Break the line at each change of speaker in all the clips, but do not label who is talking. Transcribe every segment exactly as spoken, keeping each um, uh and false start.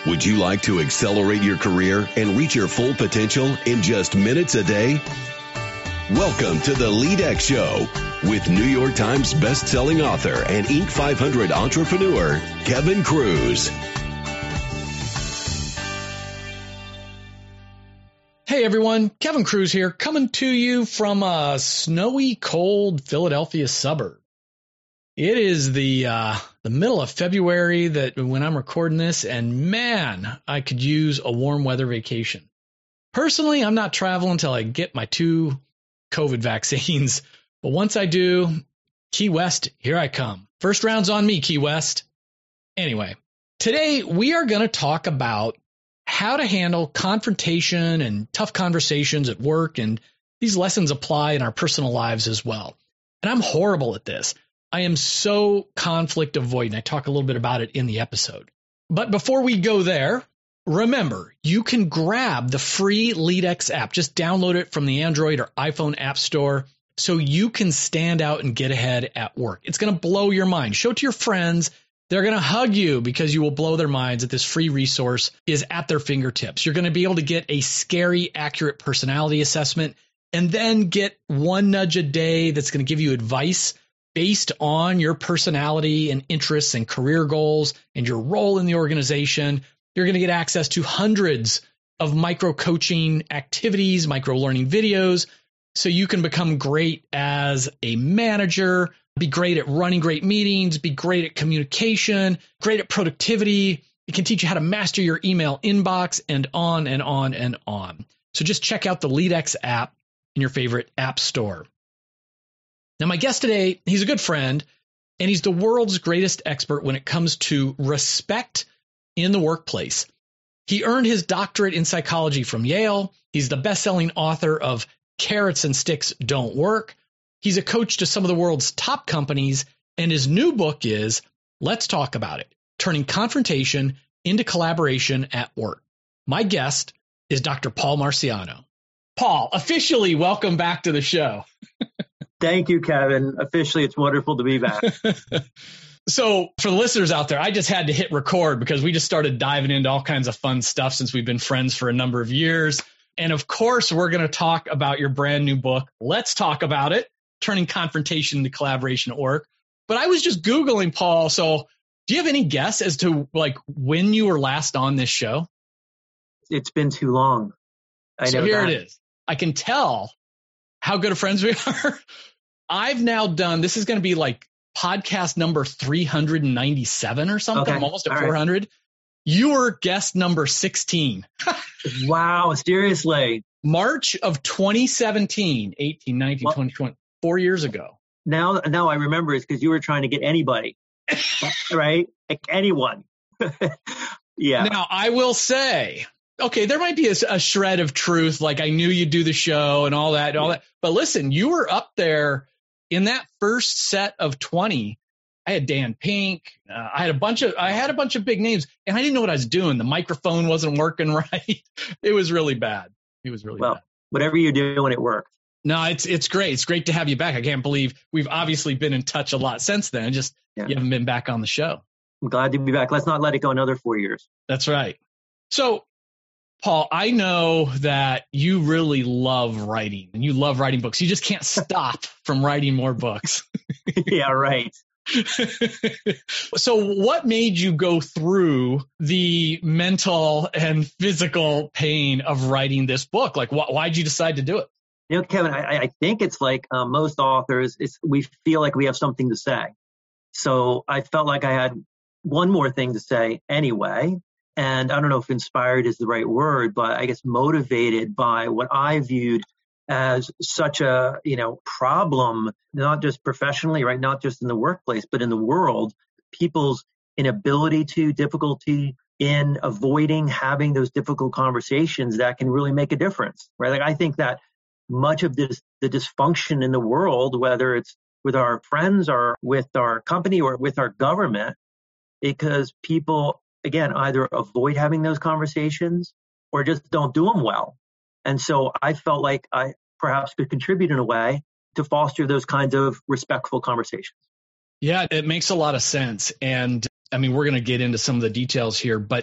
Would you like to accelerate your career and reach your full potential in just minutes a day? Welcome to the LeadX Show with New York Times best-selling author and Inc five hundred entrepreneur, Kevin Kruse.
Hey everyone, Kevin Kruse here, coming to you from a snowy, cold Philadelphia suburb. It is the uh, the middle of February that when I'm recording this, and man, I could use a warm weather vacation. Personally, I'm not traveling until I get my two COVID vaccines, but once I do, Key West, here I come. First round's on me, Key West. Anyway, today we are going to talk about how to handle confrontation and tough conversations at work, and these lessons apply in our personal lives as well. And I'm horrible at this. I am so conflict avoidant. I talk a little bit about it in the episode. But before we go there, remember, you can grab the free LeadX app. Just download it from the Android or iPhone app store so you can stand out and get ahead at work. It's going to blow your mind. Show it to your friends. They're going to hug you because you will blow their minds that this free resource is at their fingertips. You're going to be able to get a scary, accurate personality assessment and then get one nudge a day that's going to give you advice based on your personality and interests and career goals and your role in the organization. You're going to get access to hundreds of micro coaching activities, micro learning videos, so you can become great as a manager, be great at running great meetings, be great at communication, great at productivity. It can teach you how to master your email inbox, and on and on and on. So just check out the LeadX app in your favorite app store. Now, my guest today, he's a good friend, and he's the world's greatest expert when it comes to respect in the workplace. He earned his doctorate in psychology from Yale. He's the best-selling author of Carrots and Sticks Don't Work. He's a coach to some of the world's top companies, and his new book is Let's Talk About It, Turning Confrontation into Collaboration at Work. My guest is Doctor Paul Marciano. Paul, officially welcome back to the show.
Thank you, Kevin. Officially, it's wonderful to be back.
So for the listeners out there, I just had to hit record because we just started diving into all kinds of fun stuff since we've been friends for a number of years. And of course, we're going to talk about your brand new book. Let's talk about it, Turning Confrontation into Collaboration at Work. But I was just Googling, Paul. So do you have any guess as to like when you were last on this show?
It's been too long. I
so
know
here
that.
it is. I can tell how good of friends we are. I've now done, this is going to be like podcast number three hundred ninety-seven or something.
Okay.
I'm almost at
All
four hundred. Right. You were guest number sixteen.
Wow, seriously.
March of twenty seventeen, eighteen, nineteen,
well,
twenty, twenty, four years ago.
Now, now I remember it's because you were trying to get anybody, right? Like anyone. Yeah.
Now, I will say, okay, there might be a, a shred of truth, like I knew you'd do the show and all that, and all that. But listen, you were up there in that first set of twenty. I had Dan Pink. Uh, I had a bunch of I had a bunch of big names, and I didn't know what I was doing. The microphone wasn't working right. It was really bad. It was really
well,
bad.
Whatever you're doing, it worked.
No, it's it's great. It's great to have you back. I can't believe we've obviously been in touch a lot since then. Just yeah. You haven't been back on the show.
I'm glad to be back. Let's not let it go another four years.
That's right. So, Paul, I know that you really love writing, and you love writing books. You just can't stop from writing more books.
Yeah, right.
So what made you go through the mental and physical pain of writing this book? Like, wh- why'd you decide to do it?
You know, Kevin, I, I think it's like uh, most authors, it's, we feel like we have something to say. So I felt like I had one more thing to say anyway. And I don't know if inspired is the right word, but I guess motivated by what I viewed as such a, you know, problem, not just professionally, right? Not just in the workplace, but in the world, people's inability to, difficulty in avoiding having those difficult conversations that can really make a difference, right? Like I think that much of this, the dysfunction in the world, whether it's with our friends or with our company or with our government, because people, again, either avoid having those conversations or just don't do them well. And so I felt like I perhaps could contribute in a way to foster those kinds of respectful conversations.
Yeah, it makes a lot of sense. And I mean, we're going to get into some of the details here, but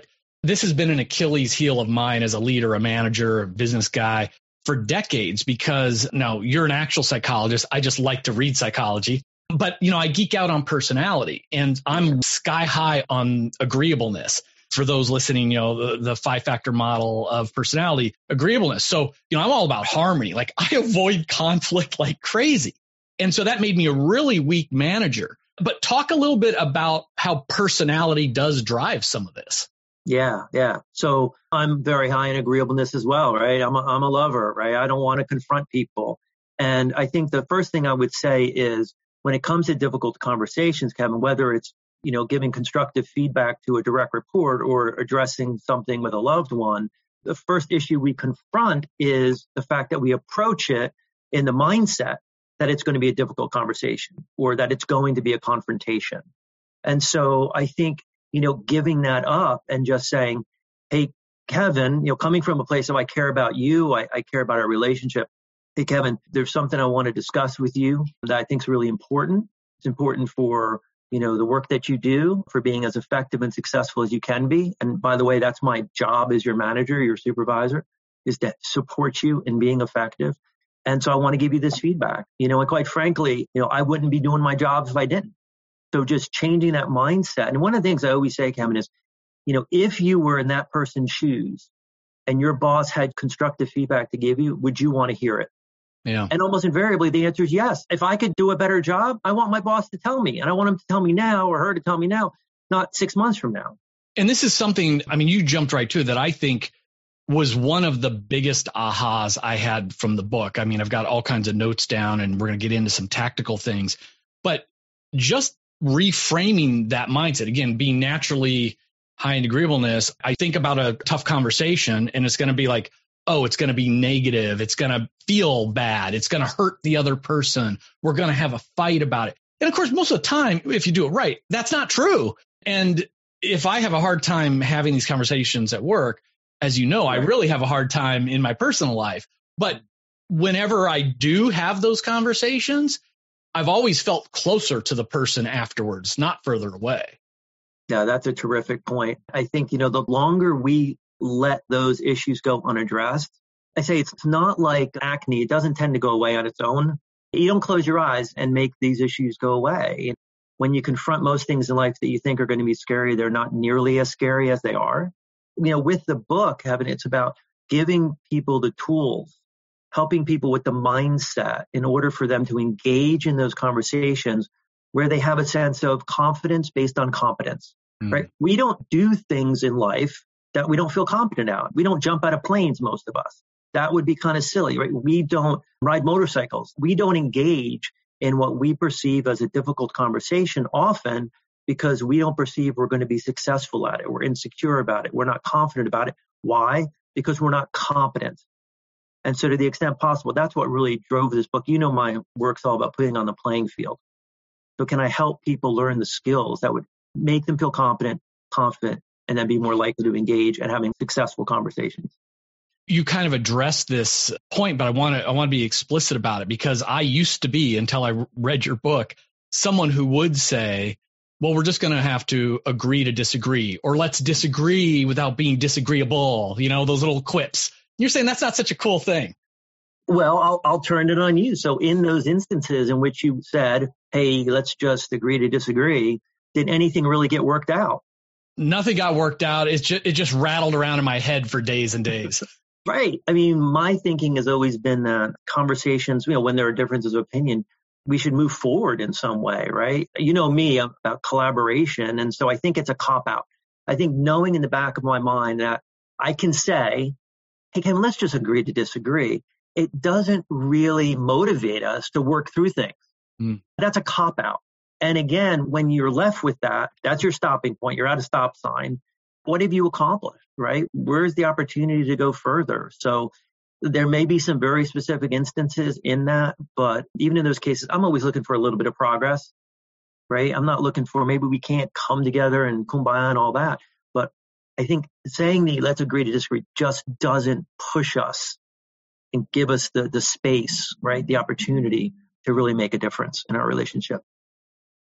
this has been an Achilles heel of mine as a leader, a manager, a business guy for decades, because no, you're an actual psychologist. I just like to read psychology, but you know, I geek out on personality, and I'm sky high on agreeableness. For those listening, you know, the, the five factor model of personality, agreeableness. So, you know, I'm all about harmony. Like, I avoid conflict like crazy. And so that made me a really weak manager. But talk a little bit about how personality does drive some of this.
Yeah, yeah. So I'm very high in agreeableness as well, right? I'm a, I'm a lover, right? I don't want to confront people. And I think the first thing I would say is, when it comes to difficult conversations, Kevin, whether it's, you know, giving constructive feedback to a direct report or addressing something with a loved one, the first issue we confront is the fact that we approach it in the mindset that it's going to be a difficult conversation or that it's going to be a confrontation. And so I think, you know, giving that up and just saying, hey, Kevin, you know, coming from a place of I care about you, I, I care about our relationship. Hey, Kevin, there's something I want to discuss with you that I think is really important. It's important for, you know, the work that you do, for being as effective and successful as you can be. And by the way, that's my job as your manager, your supervisor, is to support you in being effective. And so I want to give you this feedback, you know, and quite frankly, you know, I wouldn't be doing my job if I didn't. So just changing that mindset. And one of the things I always say, Kevin, is, you know, if you were in that person's shoes and your boss had constructive feedback to give you, would you want to hear it?
Yeah.
And almost invariably, the answer is yes. If I could do a better job, I want my boss to tell me, and I want him to tell me now, or her to tell me now, not six months from now.
And this is something, I mean, you jumped right to it, that I think was one of the biggest ahas I had from the book. I mean, I've got all kinds of notes down, and we're going to get into some tactical things, but just reframing that mindset, again, being naturally high in agreeableness. I think about a tough conversation, and it's going to be like, oh, it's going to be negative. It's going to feel bad. It's going to hurt the other person. We're going to have a fight about it. And of course, most of the time, if you do it right, that's not true. And if I have a hard time having these conversations at work, as you know, I really have a hard time in my personal life. But whenever I do have those conversations, I've always felt closer to the person afterwards, not further away.
Yeah, that's a terrific point. I think, you know, the longer we let those issues go unaddressed, I say it's not like acne. It doesn't tend to go away on its own. You don't close your eyes and make these issues go away. When you confront most things in life that you think are going to be scary, they're not nearly as scary as they are. You know, with the book, Kevin, it's about giving people the tools, helping people with the mindset in order for them to engage in those conversations where they have a sense of confidence based on competence, mm. right? We don't do things in life that we don't feel competent at. We don't jump out of planes, most of us. That would be kind of silly, right? We don't ride motorcycles. We don't engage in what we perceive as a difficult conversation often because we don't perceive we're going to be successful at it. We're insecure about it. We're not confident about it. Why? Because we're not competent. And so to the extent possible, that's what really drove this book. You know, my work's all about putting on the playing field. So can I help people learn the skills that would make them feel competent, confident, and then be more likely to engage and having successful conversations?
You kind of addressed this point, but I want to I want to be explicit about it, because I used to be, until I read your book, someone who would say, well, we're just going to have to agree to disagree, or let's disagree without being disagreeable, you know, those little quips. You're saying that's not such a cool thing.
Well, I'll, I'll turn it on you. So in those instances in which you said, hey, let's just agree to disagree, did anything really get worked out?
Nothing got worked out. It just, it just rattled around in my head for days and days.
Right. I mean, my thinking has always been that conversations, you know, when there are differences of opinion, we should move forward in some way, right? You know me, I'm about collaboration. And so I think it's a cop-out. I think knowing in the back of my mind that I can say, hey, Kevin, let's just agree to disagree, it doesn't really motivate us to work through things. Mm. That's a cop-out. And again, when you're left with that, that's your stopping point. You're at a stop sign. What have you accomplished, right? Where's the opportunity to go further? So there may be some very specific instances in that, but even in those cases, I'm always looking for a little bit of progress, right? I'm not looking for maybe we can't come together and kumbaya and all that. But I think saying the let's agree to disagree just doesn't push us and give us the, the space, right? The opportunity to really make a difference in our relationship.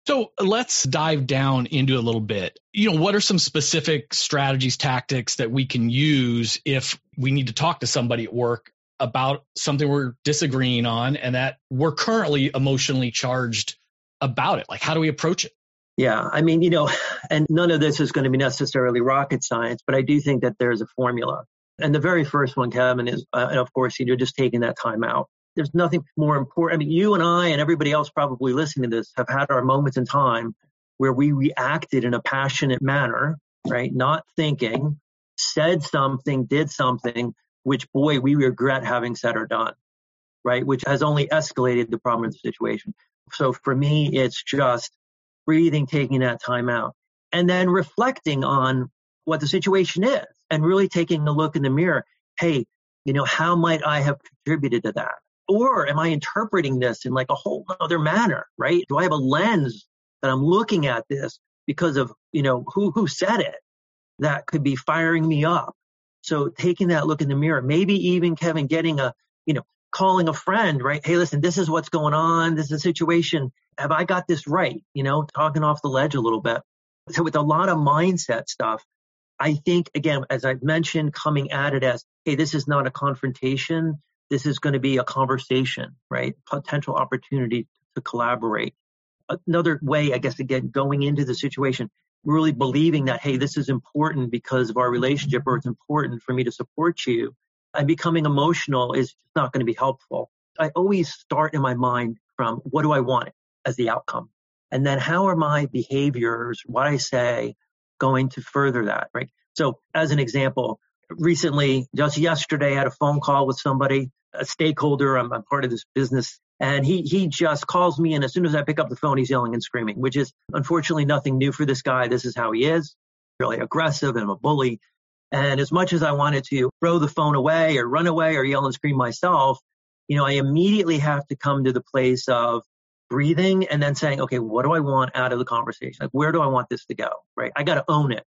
So let's dive down into a little bit. You know, what are some specific strategies, tactics that we can use if we need to talk to somebody at work about something we're disagreeing on and that we're currently emotionally charged about it? Like, how do we approach it?
Yeah, I mean, you know, and none of this is going to be necessarily rocket science, but I do think that there's a formula. And the very first one, Kevin, is, uh, and of course, you're just taking that time out. There's nothing more important. I mean, you and I and everybody else probably listening to this have had our moments in time where we reacted in a passionate manner, right? Not thinking, said something, did something, which, boy, we regret having said or done, right? Which has only escalated the problem in the situation. So for me, it's just breathing, taking that time out, and then reflecting on what the situation is and really taking a look in the mirror. Hey, you know, how might I have contributed to that? Or am I interpreting this in like a whole other manner, right? Do I have a lens that I'm looking at this because of, you know, who, who said it that could be firing me up? So taking that look in the mirror, maybe even, Kevin, getting a, you know, calling a friend, right? Hey, listen, this is what's going on. This is a situation. Have I got this right? You know, talking off the ledge a little bit. So with a lot of mindset stuff, I think, again, as I've mentioned, coming at it as, hey, this is not a confrontation. This is going to be a conversation, right? Potential opportunity to collaborate. Another way, I guess, again, going into the situation, really believing that, hey, this is important because of our relationship, or it's important for me to support you. And becoming emotional is not going to be helpful. I always start in my mind from what do I want as the outcome? And then how are my behaviors, what I say, going to further that, right? So as an example, recently, just yesterday, I had a phone call with somebody, a stakeholder. I'm, I'm part of this business. And he he just calls me, and as soon as I pick up the phone, he's yelling and screaming, which is unfortunately nothing new for this guy. This is how he is, really aggressive and a bully. And as much as I wanted to throw the phone away or run away or yell and scream myself, you know, I immediately have to come to the place of breathing and then saying, okay, what do I want out of the conversation? Like, where do I want this to go, right? I got to own it.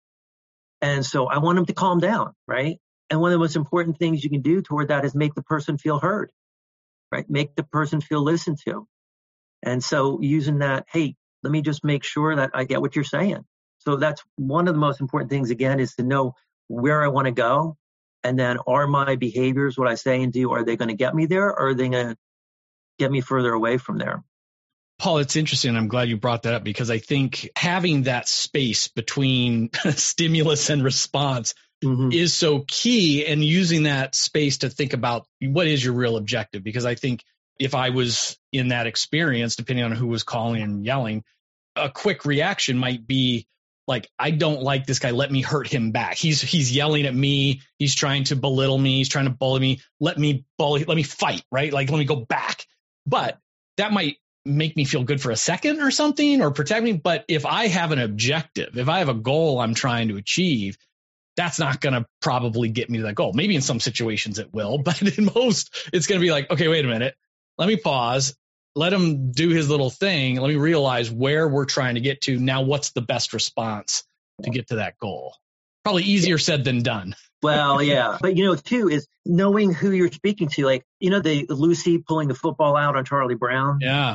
And so I want him to calm down, right? And one of the most important things you can do toward that is make the person feel heard, right? Make the person feel listened to. And so using that, hey, let me just make sure that I get what you're saying. So that's one of the most important things, again, is to know where I want to go. And then are my behaviors, what I say and do, are they going to get me there, or are they going to get me further away from there?
Paul, it's interesting. I'm glad you brought that up, because I think having that space between stimulus and response mm-hmm. is so key, and using that space to think about what is your real objective. Because I think if I was in that experience, depending on who was calling and yelling, a quick reaction might be like, I don't like this guy. Let me hurt him back. He's he's yelling at me. He's trying to belittle me. He's trying to bully me. Let me bully. Let me fight. Right? Like, let me go back. But that might make me feel good for a second or something, or protect me. But if I have an objective, if I have a goal I'm trying to achieve, that's not going to probably get me to that goal. Maybe in some situations it will, but in most, it's going to be like, okay, wait a minute. Let me pause. Let him do his little thing. Let me realize where we're trying to get to. Now, what's the best response to get to that goal? Probably easier said than done.
Well, yeah. But, you know, too, is knowing who you're speaking to. Like, you know, the Lucy pulling the football out on Charlie Brown.
Yeah.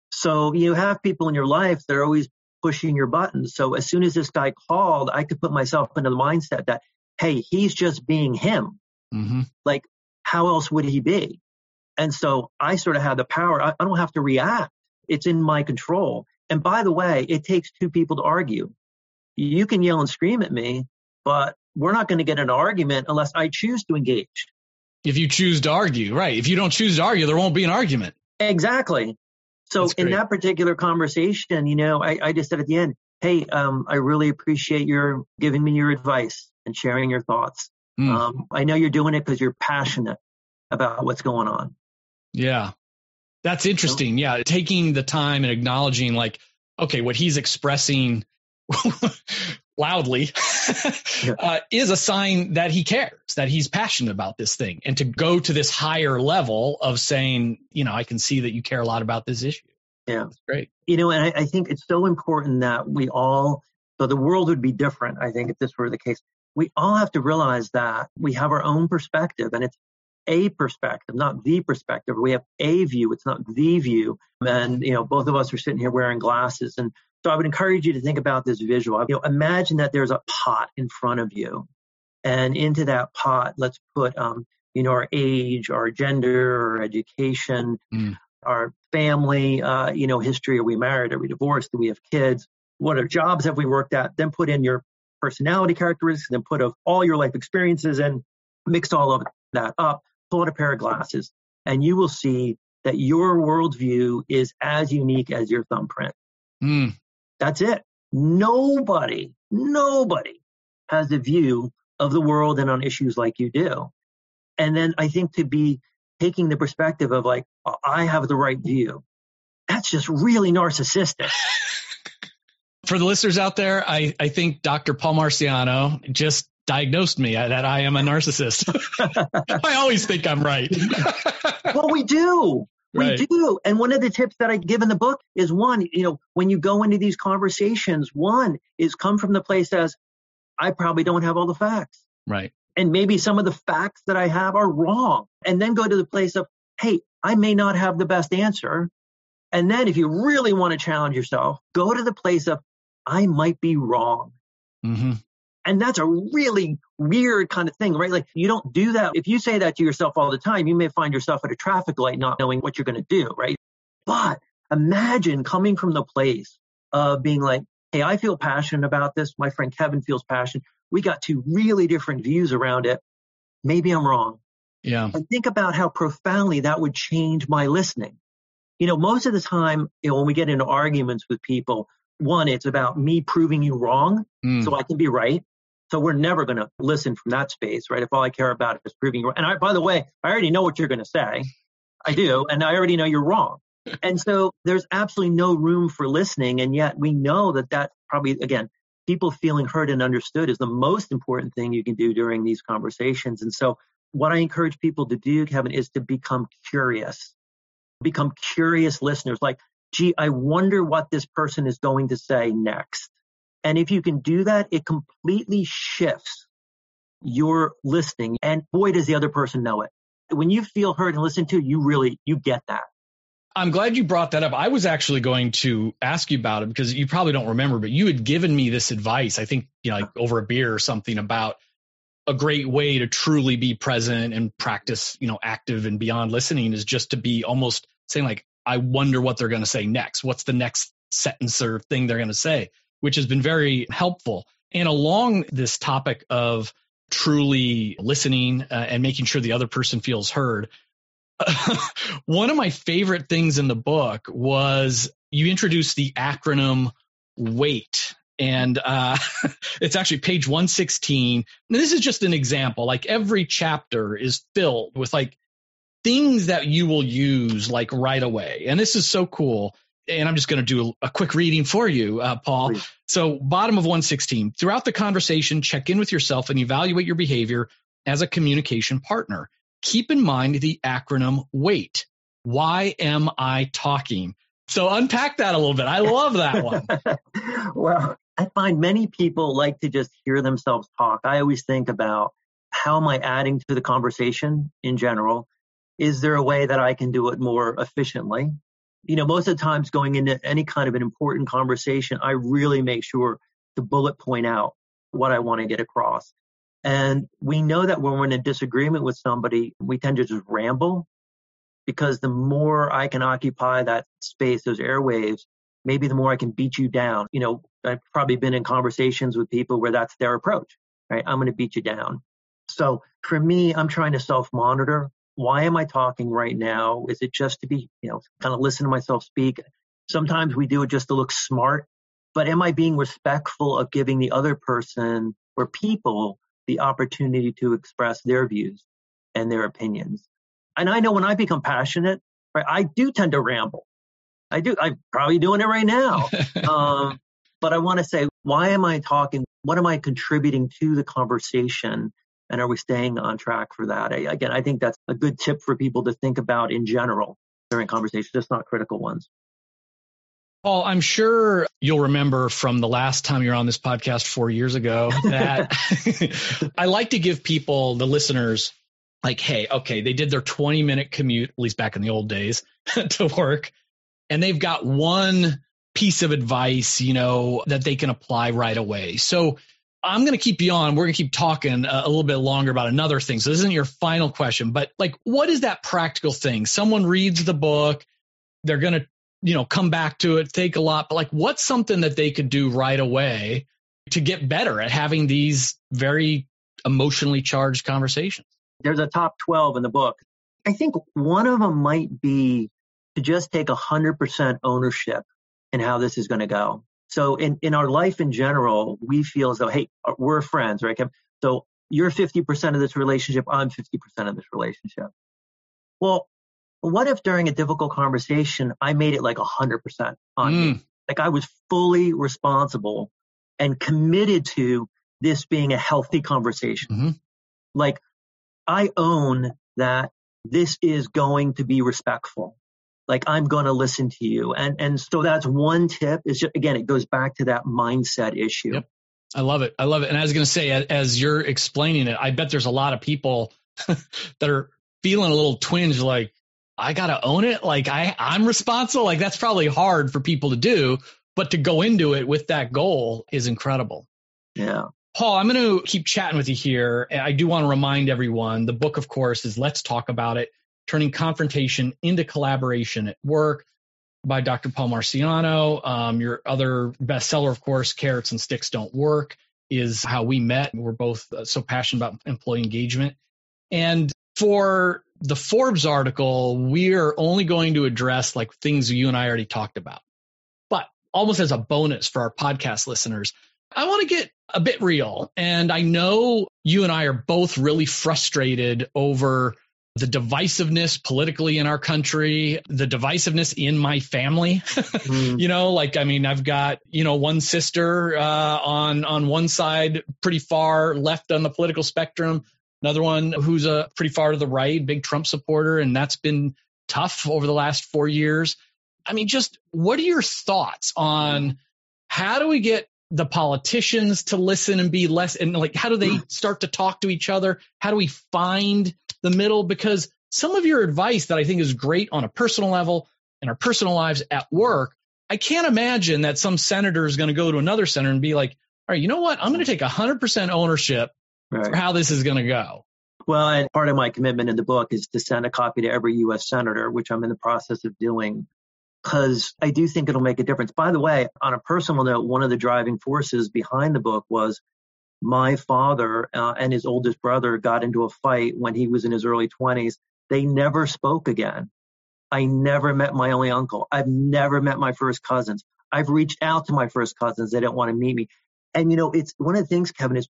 So you have people in your life that are always pushing your buttons. So as soon as this guy called, I could put myself into the mindset that, hey, he's just being him.
Mm-hmm.
Like, how else would he be? And so I sort of have the power. I, I don't have to react. It's in my control. And by the way, it takes two people to argue. You can yell and scream at me, but we're not going to get an argument unless I choose to engage.
If you choose to argue, right. If you don't choose to argue, there won't be an argument.
Exactly. So in that particular conversation, you know, I, I just said at the end, hey, um, I really appreciate your giving me your advice and sharing your thoughts. Mm. Um, I know you're doing it because you're passionate about what's going on.
Yeah, that's interesting. Yeah, taking the time and acknowledging, like, okay, what he's expressing loudly yeah. uh, is a sign that he cares, that he's passionate about this thing. And to go to this higher level of saying, you know, I can see that you care a lot about this issue.
Yeah.
That's great.
You know, and I, I think it's so important that we all, so the world would be different, I think, if this were the case. We all have to realize that we have our own perspective, and it's a perspective, not the perspective. We have a view. It's not the view. And, you know, both of us are sitting here wearing glasses. And so I would encourage you to think about this visual. You know, imagine that there's a pot in front of you. And into that pot, let's put, um, you know, our age, our gender, our education, mm. our family, uh, you know, history. Are we married? Are we divorced? Do we have kids? What are jobs have we worked at? Then put in your personality characteristics, then put of all your life experiences and mix all of that up, pull out a pair of glasses, and you will see that your worldview is as unique as your thumbprint. Mm. That's it. Nobody, nobody has a view of the world and on issues like you do. And then I think to be taking the perspective of like, I have the right view, that's just really narcissistic.
For the listeners out there, I, I think Doctor Paul Marciano just diagnosed me that I am a narcissist. I always think I'm right.
Well, we do. We right. do. And one of the tips that I give in the book is one, you know, when you go into these conversations, one is come from the place as I probably don't have all the facts.
Right.
And maybe some of the facts that I have are wrong. And then go to the place of, hey, I may not have the best answer. And then if you really want to challenge yourself, go to the place of, I might be wrong. Mm-hmm. And that's a really weird kind of thing, right? Like you don't do that. If you say that to yourself all the time, you may find yourself at a traffic light not knowing what you're going to do, right? But imagine coming from the place of being like, hey, I feel passionate about this. My friend Kevin feels passionate. We got two really different views around it. Maybe I'm wrong.
Yeah.
And think about how profoundly that would change my listening. You know, most of the time, you know, when we get into arguments with people, one, it's about me proving you wrong mm. so I can be right. So we're never going to listen from that space, right? If all I care about is proving you wrong. And I, by the way, I already know what you're going to say. I do. And I already know you're wrong. And so there's absolutely no room for listening. And yet we know that that probably, again, people feeling heard and understood is the most important thing you can do during these conversations. And so what I encourage people to do, Kevin, is to become curious, become curious listeners. Like, gee, I wonder what this person is going to say next. And if you can do that, it completely shifts your listening. And boy, does the other person know it. When you feel heard and listened to, you really, you get that.
I'm glad you brought that up. I was actually going to ask you about it because you probably don't remember, but you had given me this advice, I think, you know, like over a beer or something, about a great way to truly be present and practice, you know, active and beyond listening is just to be almost saying like, I wonder what they're going to say next. What's the next sentence or thing they're going to say, which has been very helpful. And along this topic of truly listening uh, and making sure the other person feels heard, one of my favorite things in the book was you introduced the acronym WAIT. And uh, it's actually page one sixteen. And this is just an example. Like every chapter is filled with like things that you will use like right away. And this is so cool. And I'm just going to do a, a quick reading for you, uh, Paul. Please. So bottom of one sixteen, throughout the conversation, check in with yourself and evaluate your behavior as a communication partner. Keep in mind the acronym WAIT. Why am I talking? So unpack that a little bit. I love that one.
Well, I find many people like to just hear themselves talk. I always think about how am I adding to the conversation in general? Is there a way that I can do it more efficiently? You know, most of the times going into any kind of an important conversation, I really make sure to bullet point out what I want to get across. And we know that when we're in a disagreement with somebody, we tend to just ramble, because the more I can occupy that space, those airwaves, maybe the more I can beat you down. You know, I've probably been in conversations with people where that's their approach, right? I'm going to beat you down. So for me, I'm trying to self-monitor. Why am I talking right now? Is it just to be, you know, kind of listen to myself speak? Sometimes we do it just to look smart, but am I being respectful of giving the other person or people the opportunity to express their views and their opinions? And I know when I become passionate, right, I do tend to ramble. I do. I'm probably doing it right now. um, but I want to say, why am I talking? What am I contributing to the conversation? And are we staying on track for that? I, again, I think that's a good tip for people to think about in general during conversations, just not critical ones.
Paul, I'm sure you'll remember from the last time you were on this podcast four years ago that I like to give people, the listeners, like, hey, okay, they did their twenty minute commute, at least back in the old days, to work, and they've got one piece of advice, you know, that they can apply right away. So I'm going to keep you on. We're going to keep talking a, a little bit longer about another thing. So this isn't your final question, but like, what is that practical thing? Someone reads the book, they're going to, you know, come back to it, think a lot, but like, what's something that they could do right away to get better at having these very emotionally charged conversations?
There's a top twelve in the book. I think one of them might be to just take one hundred percent ownership in how this is going to go. So in, in our life in general, we feel as though, hey, we're friends, right, Kevin? So you're fifty percent of this relationship, I'm fifty percent of this relationship. Well, what if during a difficult conversation, I made it like one hundred percent on
Mm.
me? Like I was fully responsible and committed to this being a healthy conversation.
Mm-hmm.
Like I own that this is going to be respectful. Like I'm going to listen to you. And and so that's one tip is just, again, it goes back to that mindset issue.
Yep. I love it. I love it. And I was going to say, as, as you're explaining it, I bet there's a lot of people that are feeling a little twinge like, I got to own it. Like I, I'm responsible. Like that's probably hard for people to do, but to go into it with that goal is incredible.
Yeah.
Paul, I'm going to keep chatting with you here. And I do want to remind everyone, the book, of course, is Let's Talk About It, Turning Confrontation into Collaboration at Work by Doctor Paul Marciano. Um, your other bestseller, of course, Carrots and Sticks Don't Work, is how we met. We're both uh, so passionate about employee engagement. And for the Forbes article, we are only going to address like things you and I already talked about. But almost as a bonus for our podcast listeners, I want to get a bit real. And I know you and I are both really frustrated over the divisiveness politically in our country, the divisiveness in my family. Mm. You know, like, I mean, I've got, you know, one sister uh, on, on one side, pretty far left on the political spectrum, another one who's a pretty far to the right, big Trump supporter. And that's been tough over the last four years. I mean, just what are your thoughts on how do we get the politicians to listen and be less, and like, how do they start to talk to each other? How do we find the middle? Because some of your advice that I think is great on a personal level in our personal lives at work, I can't imagine that some senator is going to go to another senator and be like, all right, you know what? I'm going to take one hundred percent ownership right. for how this is going to go.
Well, and part of my commitment in the book is to send a copy to every U S senator, which I'm in the process of doing, because I do think it'll make a difference. By the way, on a personal note, one of the driving forces behind the book was my father uh, and his oldest brother got into a fight when he was in his early twenties. They never spoke again. I never met my only uncle. I've never met my first cousins. I've reached out to my first cousins. They didn't want to meet me. And, you know, it's one of the things, Kevin, is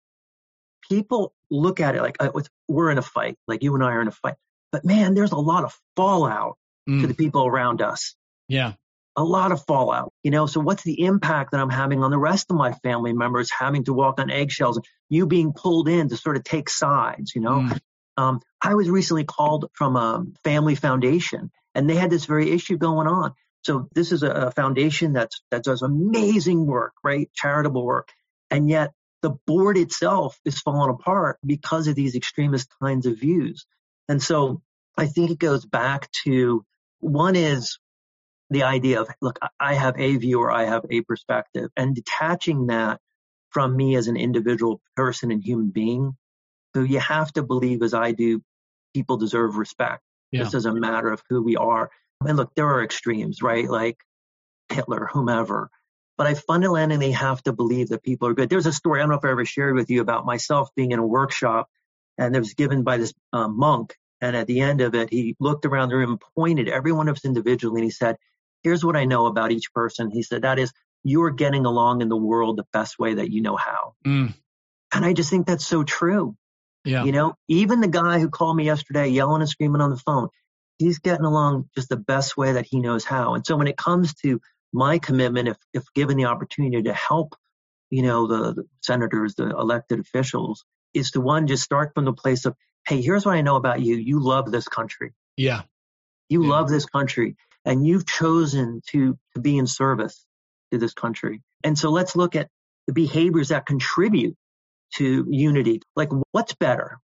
people look at it like uh, we're in a fight, like you and I are in a fight. But, man, there's a lot of fallout mm. to the people around us.
Yeah.
A lot of fallout, you know, so what's the impact that I'm having on the rest of my family members having to walk on eggshells and you being pulled in to sort of take sides, you know? Mm. Um, I was recently called from a family foundation and they had this very issue going on. So this is a, a foundation that's, that does amazing work, right? Charitable work. And yet the board itself is falling apart because of these extremist kinds of views. And so I think it goes back to, one is the idea of, look, I have a view or I have a perspective, and detaching that from me as an individual person and human being. So you have to believe, as I do, people deserve respect. Yeah. This is a matter of who we are. And look, there are extremes, right? Like Hitler, whomever. But I fundamentally have to believe that people are good. There's a story, I don't know if I ever shared with you, about myself being in a workshop, and it was given by this uh, monk. And at the end of it, he looked around the room and pointed every one of us individually, and he said, here's what I know about each person. He said, that is, you're getting along in the world the best way that you know how. Mm. And I just think that's so true. Yeah. You know, even the guy who called me yesterday yelling and screaming on the phone, he's getting along just the best way that he knows how. And so when it comes to my commitment, if, if given the opportunity to help, you know, the, the senators, the elected officials, is to, one, just start from the place of, hey, here's what I know about you. You love this country.
Yeah.
You
yeah.
love this country. And you've chosen to, to be in service to this country. And so let's look at the behaviors that contribute to unity. Like, what's better?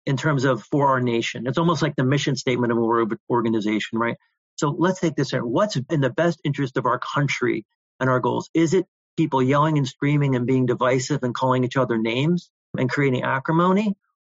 in terms of for our nation. It's almost like the mission statement of our organization, right? So let's take this here. What's in the best interest of our country and our goals? Is it people yelling and screaming and being divisive and calling each other names and creating acrimony?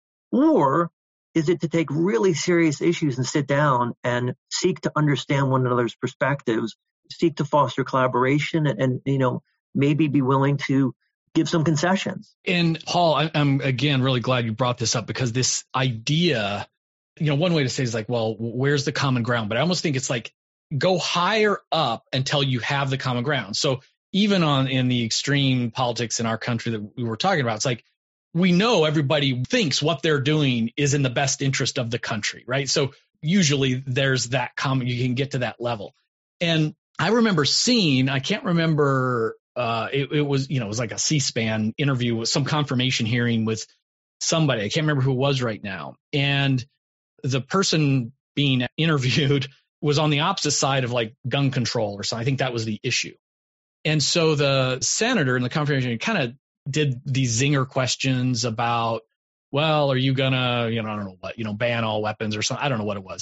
Or is it to take really serious issues and sit down and seek to understand one another's perspectives, seek to foster collaboration, and, and you know, maybe be willing to give some concessions?
And Paul, I, I'm again really glad you brought this up, because this idea, you know, one way to say is like, well, where's the common ground? But I almost think it's like, go higher up until you have the common ground. So even on in the extreme politics in our country that we were talking about, it's like, we know everybody thinks what they're doing is in the best interest of the country, right? So usually there's that common, you can get to that level. And I remember seeing, I can't remember, uh, it, it was, you know, it was like a C-SPAN interview with some confirmation hearing with somebody. I can't remember who it was right now. And the person being interviewed was on the opposite side of like gun control or something. I think that was the issue. And so the senator in the confirmation kind of did these zinger questions about, well, are you gonna, you know, I don't know what, you know, ban all weapons or something. I don't know what it was.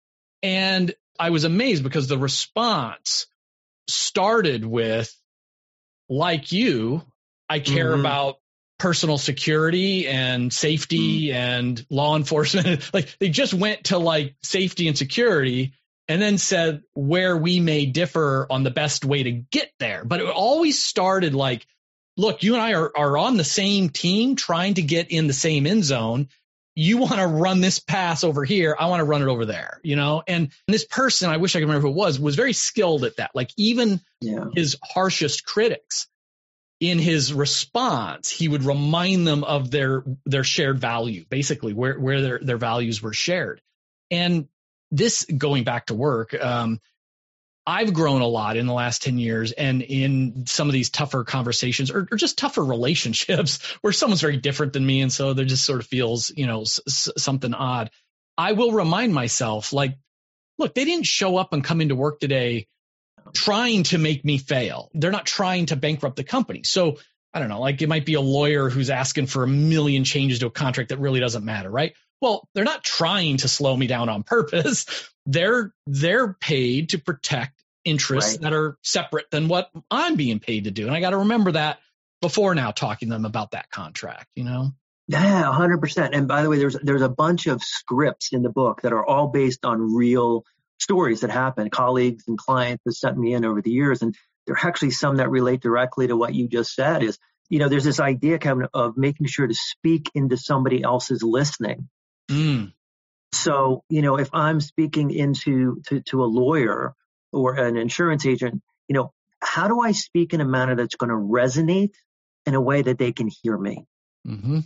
And I was amazed because the response started with, like you, I care mm-hmm. about personal security and safety mm-hmm. and law enforcement. Like they just went to like safety and security and then said where we may differ on the best way to get there. But it always started like, look, you and I are, are on the same team trying to get in the same end zone. You want to run this pass over here. I want to run it over there, you know? And this person, I wish I could remember who it was, was very skilled at that. Like even yeah. his harshest critics, in his response, he would remind them of their, their shared value, basically where, where their, their values were shared. And this, going back to work, um, I've grown a lot in the last ten years, and in some of these tougher conversations or, or just tougher relationships where someone's very different than me. And so there just sort of feels, you know, s- s- something odd. I will remind myself, like, look, they didn't show up and come into work today trying to make me fail. They're not trying to bankrupt the company. So I don't know, like it might be a lawyer who's asking for a million changes to a contract that really doesn't matter, right? Well, they're not trying to slow me down on purpose. They're they're paid to protect interests right. that are separate than what I'm being paid to do. And I got to remember that before now talking to them about that contract, you know?
Yeah, one hundred percent. And by the way, there's there's a bunch of scripts in the book that are all based on real stories that happen. Colleagues and clients have sent me in over the years. And there are actually some that relate directly to what you just said is, you know, there's this idea, Kevin, of making sure to speak into somebody else's listening.
Mm.
So, you know, if I'm speaking into to, to a lawyer or an insurance agent, you know, how do I speak in a manner that's going to resonate in a way that they can hear me?
Mm-hmm.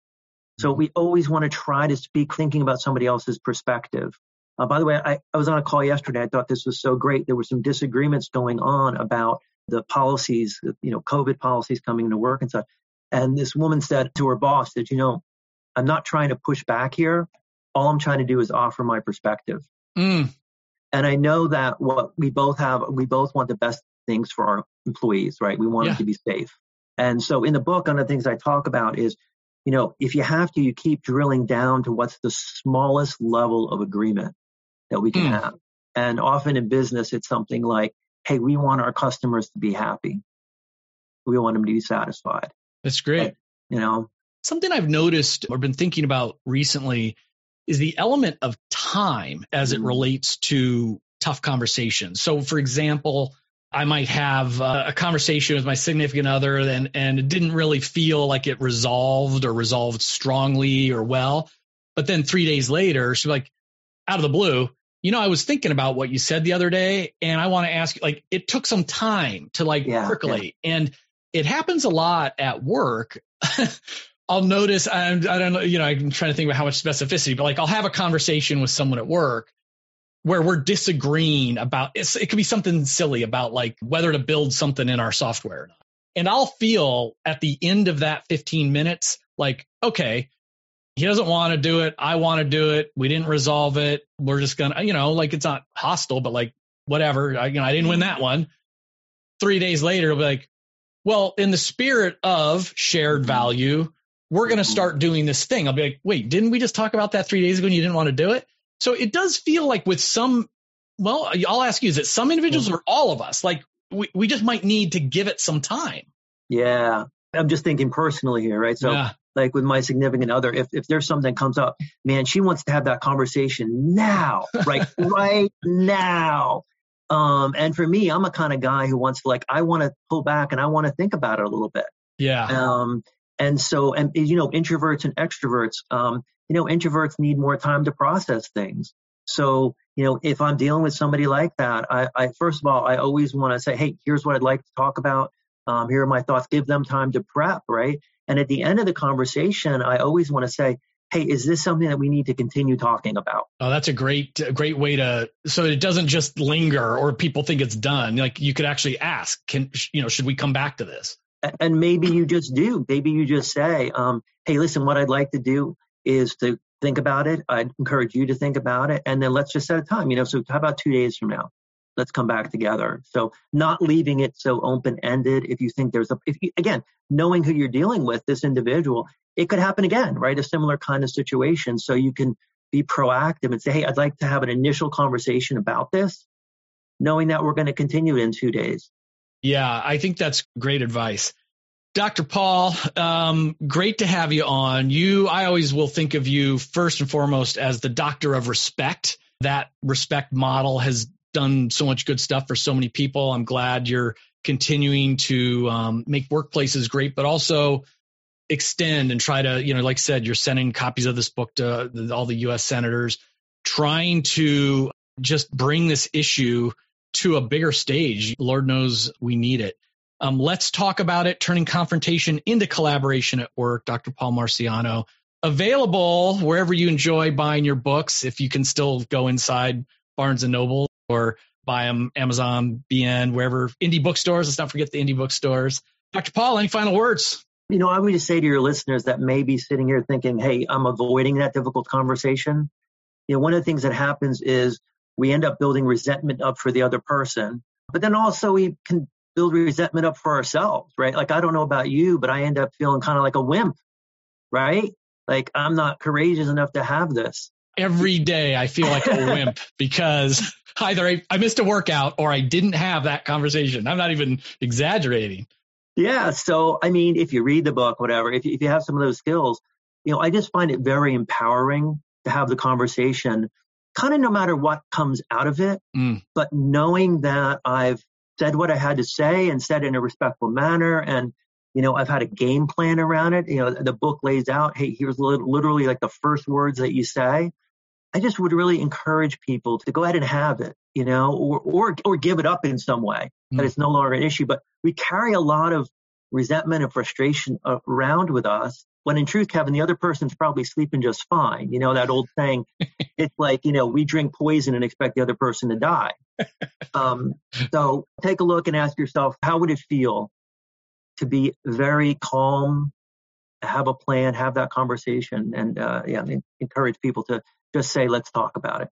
So we always want to try to speak thinking about somebody else's perspective. Uh, by the way, I, I was on a call yesterday. I thought this was so great. There were some disagreements going on about the policies, you know, COVID policies coming into work and stuff. And this woman said to her boss that, you know, I'm not trying to push back here. All I'm trying to do is offer my perspective.
Mm.
And I know that what we both have, we both want the best things for our employees, right? We want
yeah.
them to be safe. And so in the book, one of the things I talk about is, you know, if you have to, you keep drilling down to what's the smallest level of agreement that we can mm. have. And often in business, it's something like, hey, we want our customers to be happy. We want them to be satisfied.
That's great.
But, you know,
something I've noticed or been thinking about recently is the element of time as it mm. relates to tough conversations. So, for example, I might have a, a conversation with my significant other and, and it didn't really feel like it resolved or resolved strongly or well. But then three days later, she's like, out of the blue, you know, I was thinking about what you said the other day, and I want to ask you, like, it took some time to like yeah, percolate. Yeah. And it happens a lot at work. I'll notice, I'm, I don't know, you know, I'm trying to think about how much specificity, but like I'll have a conversation with someone at work where we're disagreeing about, it's, it could be something silly about like whether to build something in our software or not. And I'll feel at the end of that fifteen minutes, like, okay, he doesn't want to do it. I want to do it. We didn't resolve it. We're just going to, you know, like it's not hostile, but like whatever, I, you know, I didn't win that one. Three days later, it'll be like, well, in the spirit of shared value, we're going to start doing this thing. I'll be like, wait, didn't we just talk about that three days ago and you didn't want to do it? So it does feel like with some, well, I'll ask you, is it some individuals or all of us? Like we, we just might need to give it some time.
Yeah. I'm just thinking personally here, right? So yeah. Like with my significant other, if, if there's something that comes up, man, she wants to have that conversation now, right? right now. Um, and for me, I'm a kind of guy who wants to like, I want to pull back and I want to think about it a little bit.
Yeah.
Um, and so, and you know, introverts and extroverts, um, you know, introverts need more time to process things. So, you know, if I'm dealing with somebody like that, I, I first of all, I always want to say, hey, here's what I'd like to talk about. Um, here are my thoughts. Give them time to prep, right? And at the end of the conversation, I always want to say, hey, is this something that we need to continue talking about?
Oh, that's a great, a great way to, so it doesn't just linger or people think it's done. Like you could actually ask, can, you know, should we come back to this?
And maybe you just do. Maybe you just say, um, hey, listen, what I'd like to do is to think about it. I'd encourage you to think about it. And then let's just set a time, you know, so how about two days from now? Let's come back together. So not leaving it so open-ended. If you think there's a, if you, again, knowing who you're dealing with, this individual, it could happen again, right? A similar kind of situation. So you can be proactive and say, hey, I'd like to have an initial conversation about this, knowing that we're going to continue it in two days.
Yeah, I think that's great advice. Doctor Paul, um, great to have you on. You, I always will think of you first and foremost as the doctor of respect. That respect model has done so much good stuff for so many people. I'm glad you're continuing to um, make workplaces great, but also extend and try to, you know, like I said, you're sending copies of this book to the, all the U S senators, trying to just bring this issue to a bigger stage. Lord knows we need it. Um, let's talk about it, turning confrontation into collaboration at work. Doctor Paul Marciano, available wherever you enjoy buying your books. If you can still go inside Barnes and Noble or buy them Amazon, B N, wherever, indie bookstores. Let's not forget the indie bookstores. Doctor Paul, any final words?
You know, I would just say to your listeners that may be sitting here thinking, hey, I'm avoiding that difficult conversation. You know, one of the things that happens is we end up building resentment up for the other person, but then also we can build resentment up for ourselves, right? Like, I don't know about you, but I end up feeling kind of like a wimp, right? Like I'm not courageous enough to have this.
Every day I feel like a wimp because either I, I missed a workout or I didn't have that conversation. I'm not even exaggerating.
Yeah. So, I mean, if you read the book, whatever, if you, if you have some of those skills, you know, I just find it very empowering to have the conversation kind of no matter what comes out of it, mm. but knowing that I've said what I had to say and said it in a respectful manner. And, you know, I've had a game plan around it. You know, the book lays out, hey, here's literally like the first words that you say. I just would really encourage people to go ahead and have it, you know, or or, or give it up in some way, mm. that it's no longer an issue. But we carry a lot of resentment and frustration around with us when in truth, Kevin, the other person's probably sleeping just fine. You know, that old saying, it's like, you know, we drink poison and expect the other person to die. Um, so take a look and ask yourself, how would it feel to be very calm, have a plan, have that conversation, and uh, yeah, encourage people to just say, let's talk about it.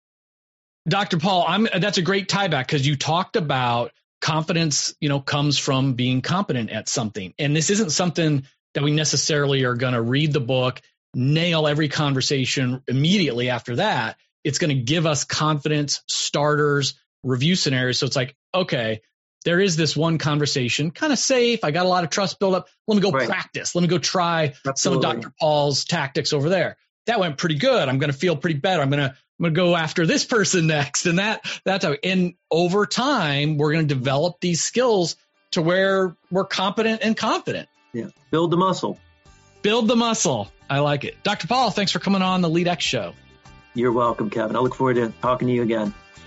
Doctor Paul, I'm, that's a great tie back because you talked about confidence, you know, comes from being competent at something. And this isn't something that we necessarily are going to read the book, nail every conversation immediately after that. It's going to give us confidence, starters, review scenarios. So it's like, okay, there is this one conversation, kind of safe. I got a lot of trust built up. Let me go right. practice. Let me go try Absolutely. some of Doctor Paul's tactics over there. That went pretty good. I'm going to feel pretty better. I'm going to, I'm going to go after this person next. And that, that's how, and over time, we're going to develop these skills to where we're competent and confident.
Yeah. Build the muscle.
Build the muscle. I like it. Doctor Paul, thanks for coming on the LeadX show.
You're welcome, Kevin. I look forward to talking to you again.